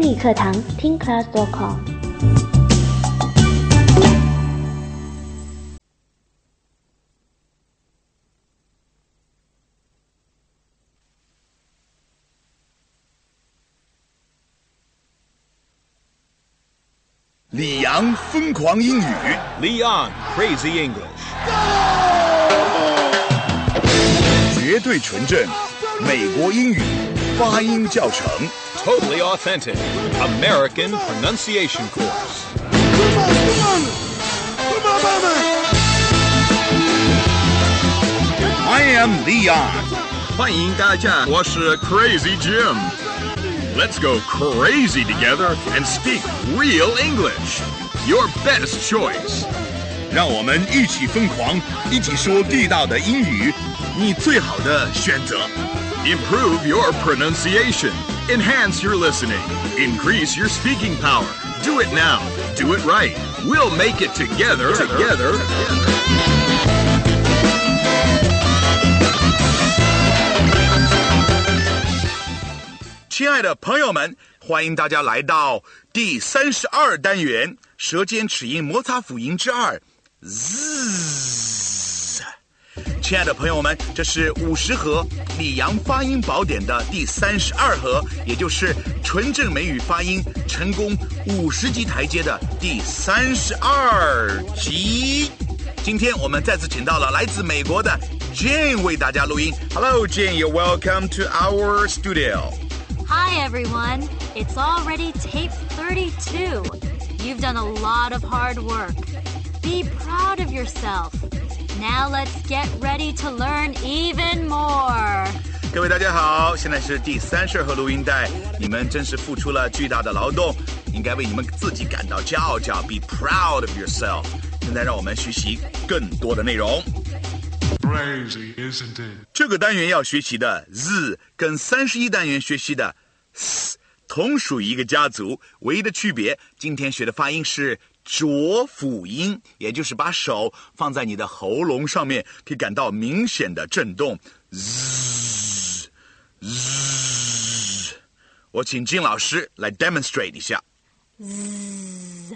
英语课堂听 class.com。 李阳疯狂英语 Leon Crazy English 绝对纯正美国英语发音教程 Totally authentic American pronunciation course I am Leon 欢迎大家我是 Crazy Jim Let's go crazy together and speak real English. Your best choice. 让我们一起疯狂，一起说地道的英语，你最好的选择。 Improve your pronunciation. Enhance your listening. Increase your speaking power. Do it now. Do it right. We'll make it together. Together. 亲爱的朋友们，欢迎大家来到第32单元舌尖齿音摩擦辅音之2 Z。 亲爱的朋友们，这是50盒李阳发音宝典的第32盒，也就是纯正美语发音成功50级台阶的第32集。今天我们再次请到了来自美国的 Jane 为大家录音。 Hello Jane, you're welcome to our studio.Hi everyone, it's already tape 32. You've done a lot of hard work. Be proud of yourself. Now let's get ready to learn even more. 各位大家好，现在是第32盒录音带，你们真是付出了巨大的劳动，应该为你们自己感到骄傲。Be proud of yourself. 现在让我们学习更多的内容。 Crazy, isn't it? 这个单元要学习的 Z 跟31单元学习的 S 同属于一个家族，唯一的区别，今天学的发音是浊辅音，也就是把手放在你的喉咙上面，可以感到明显的震动。Z Z， 我请金老师来 demonstrate 一下。 Z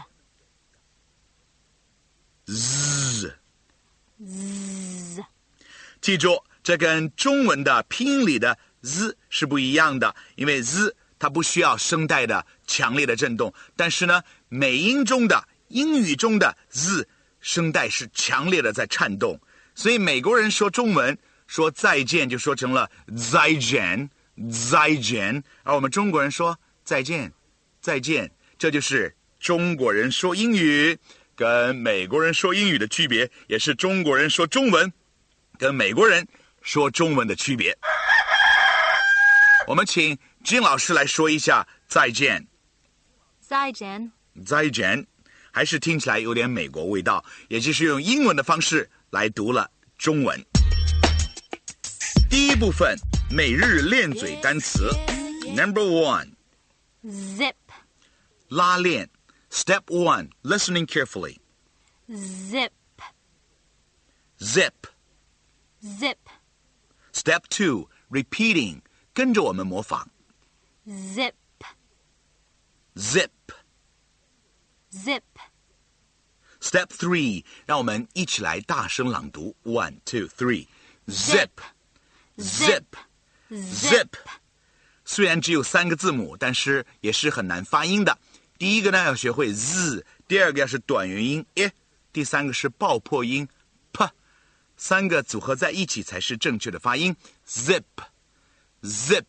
Z Z， 记住，这跟中文的拼音里的 Z 是不一样的，因为 Z 它不需要声带的强烈的震动，但是呢，美音中的英语中的 Z 声带是强烈的在颤动，所以美国人说中文说再见就说成了再见再见，而我们中国人说再见再见，这就是中国人说英语跟美国人说英语的区别，也是中国人说中文跟美国人说中文的区别。我们请金老师来说一下再见。 再见。 再见，还是听起来有点美国味道，也就是用英文的方式来读了中文。第一部分，每日练嘴单词。Number 1 Zip. 拉链。Step 1 Listening carefully. Zip. Zip. Zip. Step 2 Repeating. 跟着我们模仿。 Zip. Zip. Zip. Step 3 让我们一起来大声朗读。1, 2, 3 Zip. Zip. Zip. 虽然只有3个字母，但是也是很难发音的。第一个呢要学会 Z， 第二个是短元音 I， 第三个是爆破音 P， 3个组合在一起才是正确的发音。 Zip. Zip.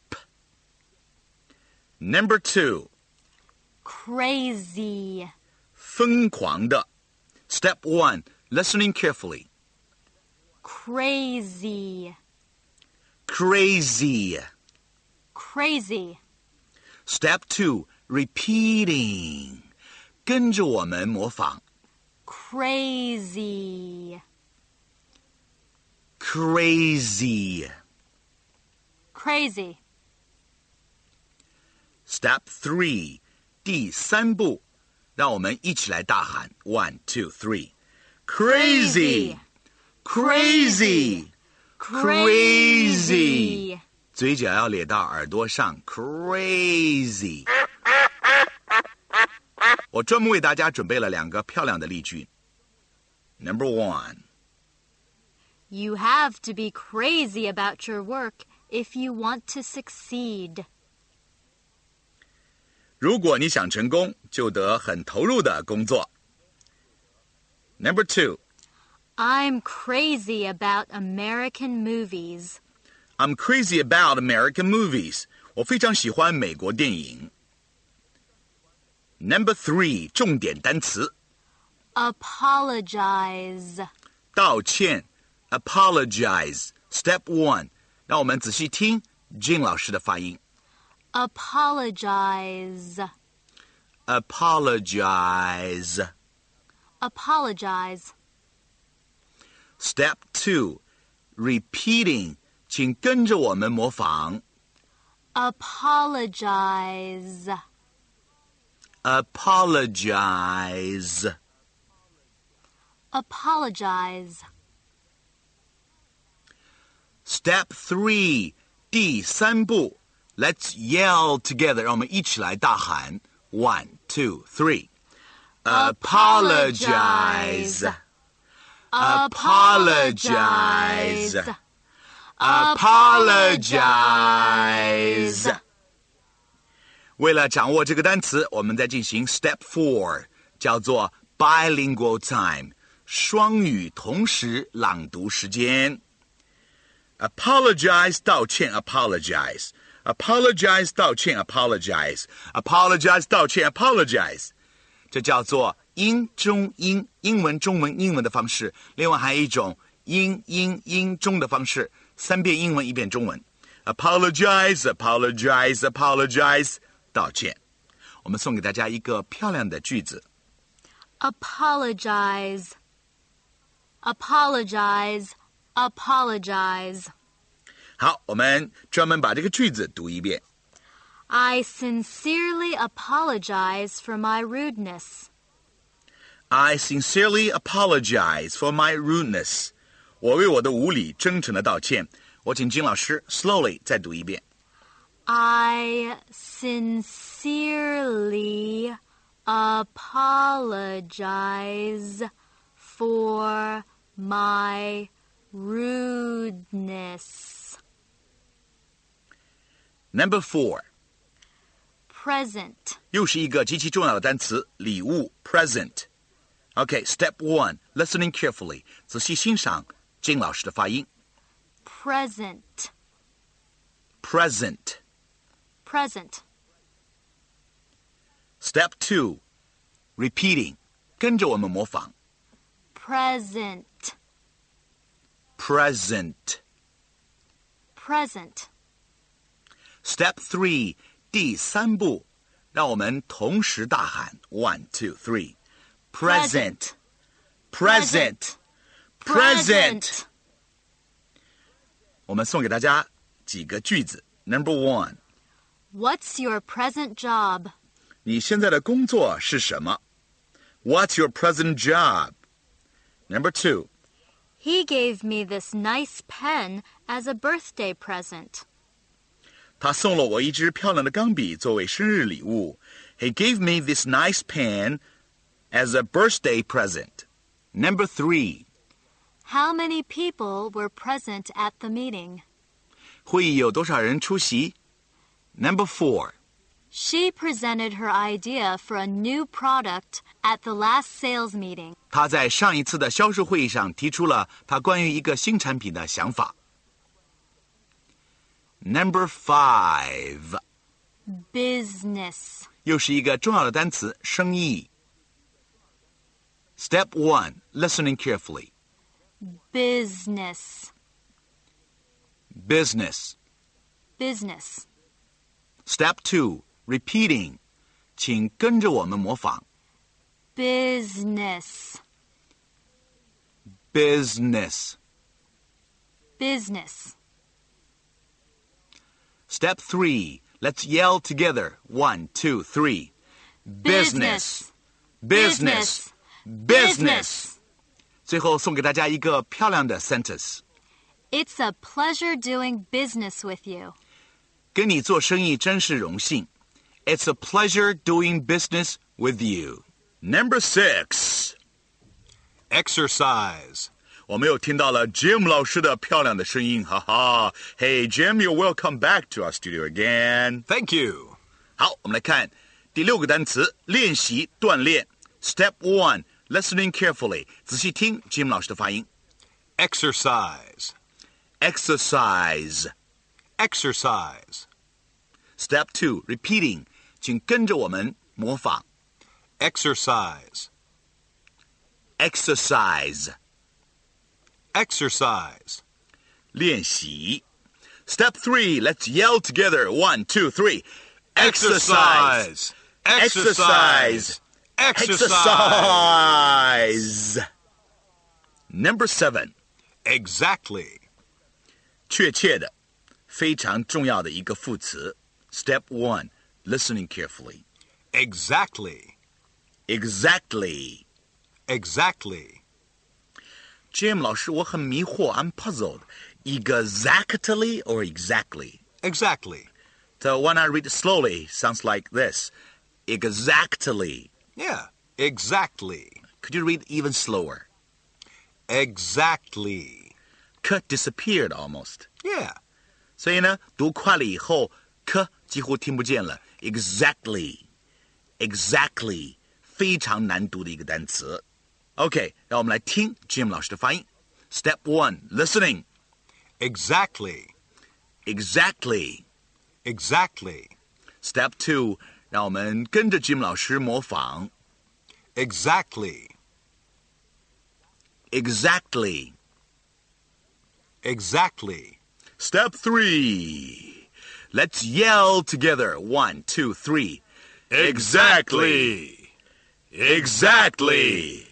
Number 2 Crazy. 疯狂的。Step 1 Listening carefully. Crazy. Crazy. Crazy. Step 2 Repeating. 跟着我们模仿。 Crazy. Crazy. Crazy. Step 3 第3步，让我们一起来大喊 1, 2, 3 Crazy. Crazy. Crazy. 嘴角要咧到耳朵上 Crazy. 我专门为大家准备了2个漂亮的例句。Number 1. You have to be crazy about your work if you want to succeed. 如果你想成功，就得很投入的工作。Number 2. I'm crazy about American movies. I'm crazy about American movies. 我非常喜欢美国电影。Number 3. 重点单词。 Apologize. 道歉。Apologize. Step 1. 让我们仔细听 Jin 老师的发音。 Apologize. Apologize. Apologize. Step 2. Repeating. 请跟着我们模仿。 Apologize. Apologize. Apologize. Step 3. 第3步。Let's yell together. 让我们一起来大喊。1, 2, 3. Apologize. Apologize. Apologize. 为了掌握这个单词，我们再进行 Step 4， 叫做 Bilingual Time， 双语同时朗读时间。Apologize 道歉 Apologize。Apologize 道歉 Apologize。Apologize 道歉 Apologize。这叫做英中英，英文中文英文的方式。另外还有一种英英英中的方式，3遍英文1遍中文。Apologize, apologize, apologize， 道歉。我们送给大家一个漂亮的句子。 Apologize. Apologize. Apologize. 好，我们专门把这个句子读一遍。 I sincerely apologize for my rudeness. I sincerely apologize for my rudeness. 我为我的无礼真诚的道歉。我请金老师 slowly 再读一遍。 I sincerely apologize for my rudeness. Number 4. Present. 又是一个极其重要的单词，礼物 present。Okay, step 1, listening carefully. 仔细欣赏金老师的发音。 Present. Present. Present. Step 2, repeating. 跟着我们模仿。 Present. Present. Present. Step 3, 第3步，让我们同时大喊 1, 2, 3. Present. Present. Present. 我们送给大家几个句子。Number 1. What's your present job? 你现在的工作是什么？ What's your present job? Number 2. He gave me this nice pen as a birthday present. 他送了我一支漂亮的钢笔作为生日礼物。He gave me this nice pen as a birthday present. Number 3. How many people were present at the meeting? 会议有多少人出席？ Number 4. She presented her idea for a new product at the last sales meeting. 他在上一次的销售会议上提出了他关于一个新产品的想法。Number 5. Business. 又是一个重要的单词，生意。Step 1, listening carefully. Business. Business. Business. Step 2, repeating. 请跟着我们模仿。 Business. Business. Business. Step 3, let's yell together. 1, 2, 3. Business. Business. Business. 最后送给大家一个漂亮的 sentence. It's a pleasure doing business with you. 跟你做生意真是荣幸。It's a pleasure doing business with you. Number 6. Exercise. 我们又听到了 Jim 老师的漂亮的声音，哈哈。Hey Jim, you're welcome back to our studio again. Thank you. 好，我们来看第6个单词，练习锻炼。Step 1, listening carefully. 仔细听 Jim 老师的发音。 Exercise. Exercise. Exercise. Step 2, repeating. 请跟着我们模仿。 Exercise. Exercise. Exercise. 练习。Step 3, let's yell together. 1, 2, 3. Exercise. Exercise. Exercise. Number 7. Exactly. 确切的，非常重要的一个副词。Step 1, listening carefully. Exactly. Exactly. Exactly. Jim 老师，我很迷惑。I'm puzzled. Exactly or exactly? Exactly. So when I read slowly, sounds like this. Exactly. Yeah, exactly. Could you read even slower? Exactly. K disappeared almost. Yeah. 所以呢，读快了以后 K 几乎听不见了。Exactly. Exactly. 非常难读的一个单词。OK, 让我们来听 Jim 老师的发音。Step 1, listening. Exactly. Exactly. Exactly. Step 2, 让我们跟着 Jim 老师模仿。 Exactly. Exactly. Exactly. Step 3, let's yell together. 1, 2, 3. Exactly. Exactly.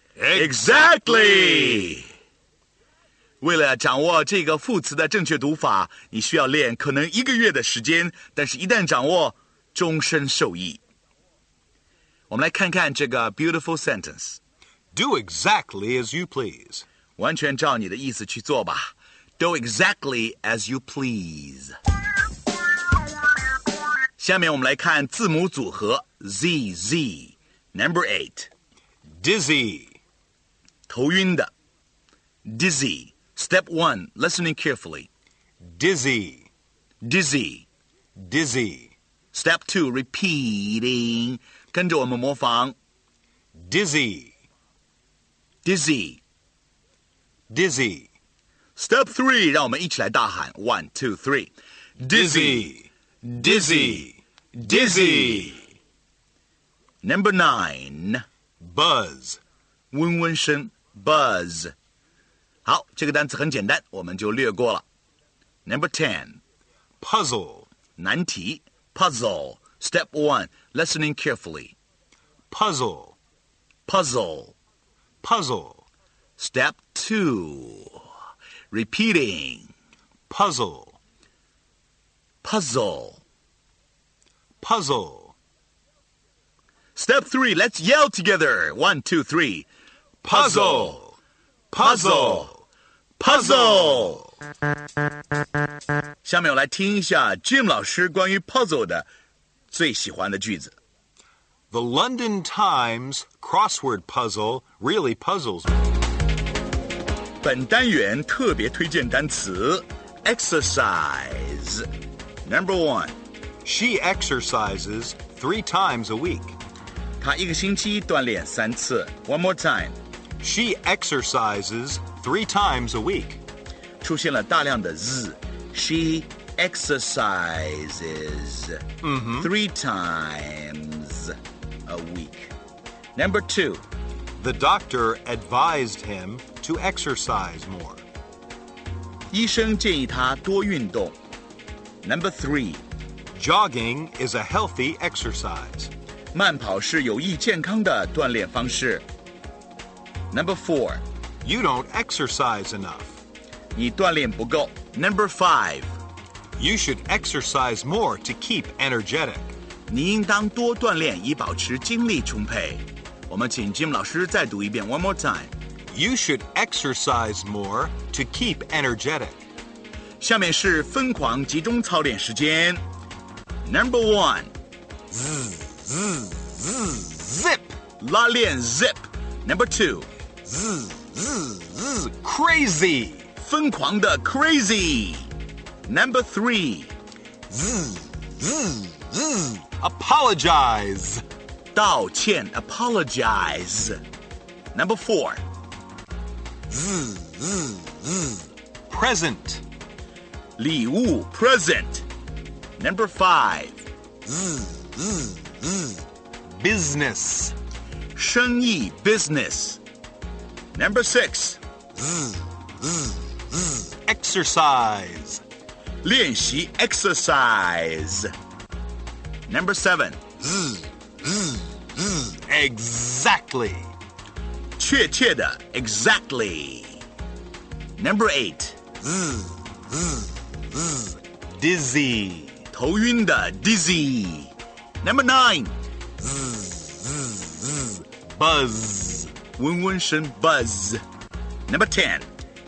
Exactly. 为了掌握这个副词的正确读法，你需要练可能1个月的时间，但是一旦掌握，终身受益。我们来看看这个 beautiful sentence. Do exactly as you please. 完全照你的意思去做吧。Do exactly as you please. 下面我们来看字母组合 ZZ. Number 8. Dizzy. 头晕的 Dizzy. Step 1, listening carefully. Dizzy. Dizzy. Dizzy. Step 2, repeating. 跟着我们模仿 Dizzy. Dizzy. Dizzy. Step 3, 让我们一起来大喊 1, 2, 3. Dizzy. Dizzy. Dizzy. Number 9. Buzz. 温温声 Buzz. 好，这个单词很简单，我们就略过了。Number 10. Puzzle. 难题 Puzzle. Step 1, listening carefully. Puzzle. Puzzle. Puzzle. Step 2, repeating. Puzzle. Puzzle. Puzzle. Step 3, let's yell together. 1, 2, 3. Puzzle. Puzzle. Puzzle. 下面我来听一下 Jim 老师关于 puzzle 的最喜欢的句子。 The London Times crossword puzzle really puzzles me. 本单元特别推荐单词 exercise. Number 1. She exercises 3 times a week. 她一个星期锻炼3次。One more time. She exercises 3 times a week. 出现了大量的 z. She exercises 3 times a week. Number 2. The doctor advised him to exercise more. 医生建议他多运动。Number 3. Jogging is a healthy exercise. 慢跑是有益健康的锻炼方式。Number 4. You don't exercise enough. 你锻炼不够。Number 5. You should exercise more to keep energetic. 你应当多锻炼以保持精力充沛。我们请 Jim 老师再读一遍 One more time. You should exercise more to keep energetic. 下面是疯狂集中操练时间。Number 1. Zip. 拉链 zip. Number 2. Crazy. 疯狂的 crazy. Number 3. Apologize. 道歉 apologize. Number 4. Present. 礼物 present. Number 5. Business. 生意 business. Number 6. Exercise. 练习 exercise. Number 7. Exactly. 确切的 exactly. Number 8. Dizzy. 头晕的 dizzy. Number 9. Buzz. 温温声 buzz. Number 10.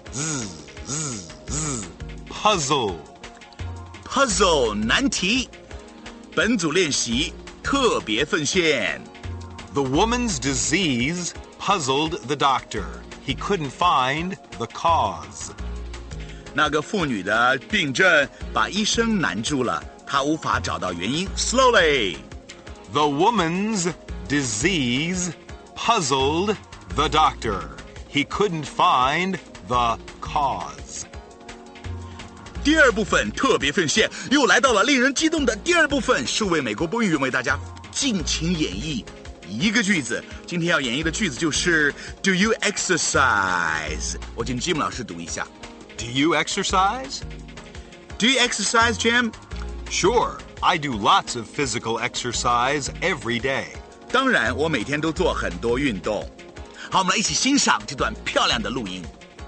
Puzzle. Puzzle 难题。本组练习特别奉献。 The woman's disease puzzled the doctor. He couldn't find the cause. 那个妇女的病症把医生难住了，他无法找到原因。Slowly. The woman's disease puzzled the doctor. He couldn't find the cause. 第二部分特别奉献，又来到了令人激动的第二部分，数位美国播音员为大家尽情演绎一个句子。今天要演绎的句子就是 Do you exercise? 我请 Jim 老师读一下。 Do you exercise? Do you exercise, Jim? Sure, I do lots of physical exercise every day. 当然，我每天都做很多运动。好，我们来一起欣赏这段漂亮的录音。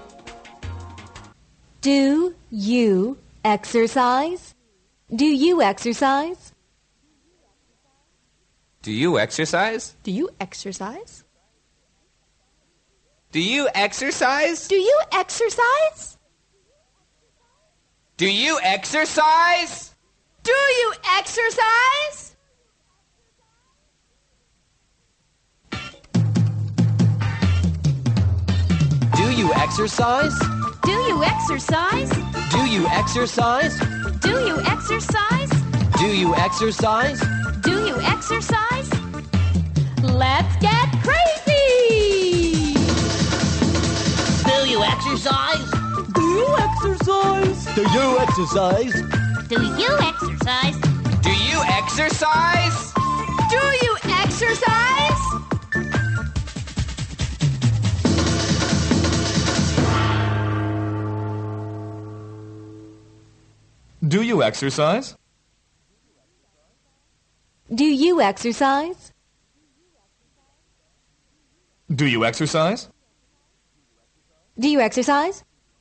Do you exercise? Do you exercise? Do you exercise? Do you exercise? Do you exercise? Do you exercise? Do you exercise? Do you exercise? Do you exercise? Do you exercise? Do you exercise? Do you exercise? Do you exercise? Do you exercise? Let's get crazy! Do you exercise? Do you exercise? Do you exercise? Do you exercise? Do you exercise? Do you exercise? Do you exercise? Do you exercise? Do you exercise? Do you exercise?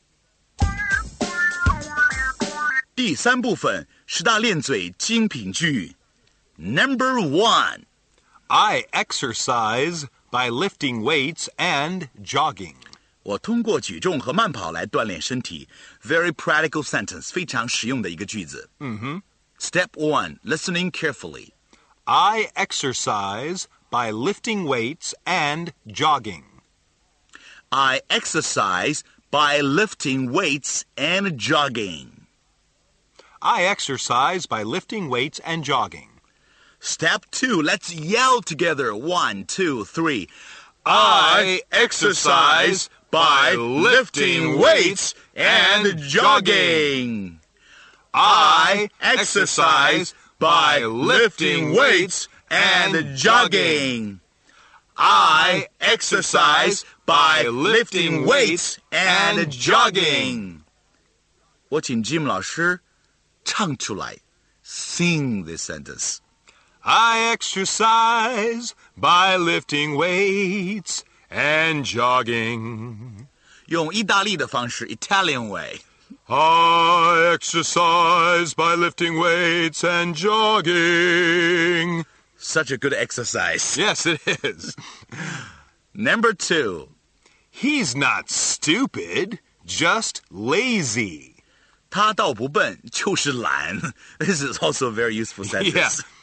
第三部分十大练嘴精品句。Number 1. I exercise by lifting weights and jogging. 我通过举重和慢跑来锻炼身体。Very practical sentence， 非常实用的一个句子。Step 1. Listening carefully. I exercise by lifting weights and jogging. I exercise by lifting weights and jogging. I exercise by lifting weights and jogging. Step 2. Let's yell together. 1, 2, 3. I exercise by lifting weights and jogging. I exercise by lifting weights and jogging. I exercise by lifting weights and jogging. 我请 Jim 老师唱出来 Sing this sentence. I exercise by lifting weights and jogging. 用意大利的方式 Italian way. I exercise by lifting weights and jogging. Such a good exercise. Yes, it is. Number 2. He's not stupid, just lazy. 他倒不笨，就是懒。This is also a very useful sentence. Yeah.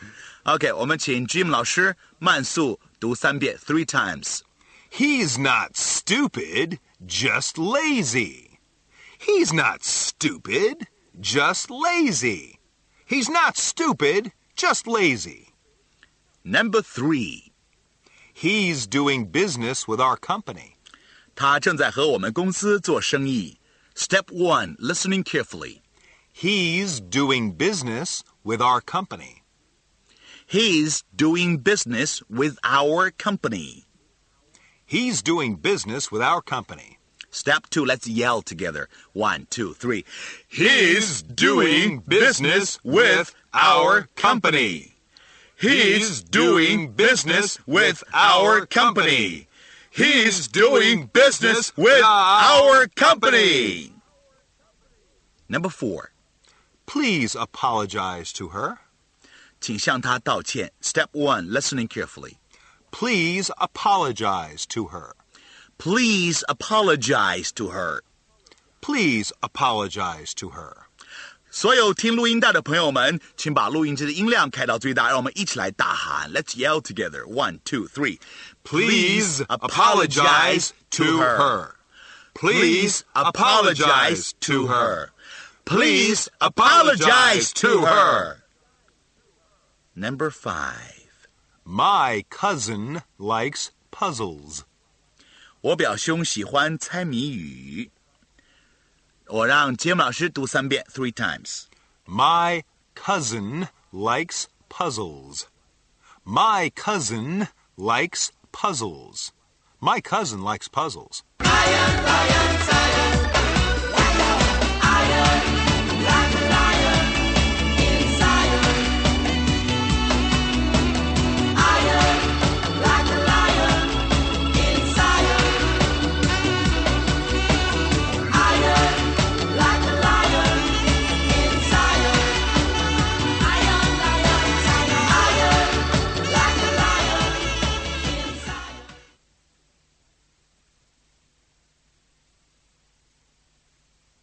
OK， 我们请 Jim 老师慢速读3遍 ，3 times. He's not stupid, just lazy. He's not stupid, just lazy. He's not stupid, just lazy. Number 3. He's doing business with our company. 他正在和我们公司做生意。Step 1. Listening carefully. He's doing business with our company. He's doing business with our company. He's doing business with our company. Step 2. Let's yell together. 1, 2, 3. He's doing business with our company. He's doing business with our company. He's doing business with our company. Number 4. Please apologize to her. 请向她道歉。Step 1. Listening carefully. Please apologize to her. Please apologize to her. Please apologize to her. 所有听录音带的朋友们，请把录音机的音量开到最大，让我们一起来大喊。Let's yell together. 1, 2, 3. Please apologize to her. Please apologize to her. Please apologize to her. Number 5. My cousin likes puzzles. 我表兄喜欢猜谜语。我让杰姆老师读3遍 3 times. My cousin likes puzzles. My cousin likes puzzles. My cousin likes puzzles. Ryan, Ryan, Ryan.